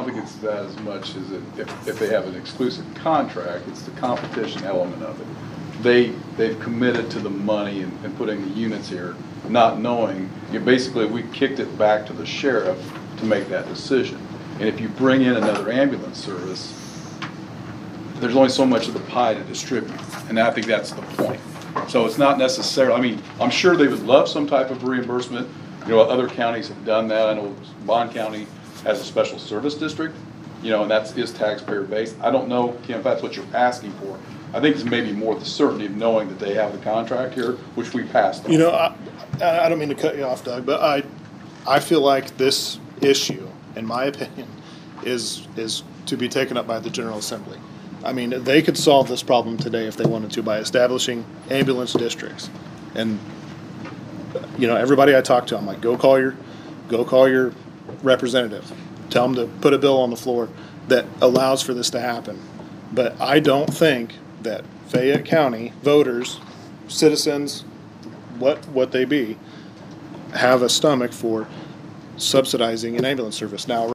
don't think it's that as much as if they have an exclusive contract, it's the competition element of it. They've committed to the money and putting the units here, not knowing, basically we kicked it back to the sheriff to make that decision. And if you bring in another ambulance service, there's only so much of the pie to distribute. And I think that's the point. So it's not necessarily, I mean, I'm sure they would love some type of reimbursement. Other counties have done that. I know Bond County has a special service district, and that is taxpayer based. I don't know, Kim, if that's what you're asking for. I think it's maybe more the certainty of knowing that they have the contract here, which we passed on. I don't mean to cut you off, Doug, but I feel like this issue, in my opinion, is to be taken up by the General Assembly. I mean, they could solve this problem today if they wanted to by establishing ambulance districts. And everybody I talk to, I'm like, go call your representative. Tell them to put a bill on the floor that allows for this to happen. But I don't think that Fayette County voters, citizens, what they be, have a stomach for subsidizing an ambulance service. Now,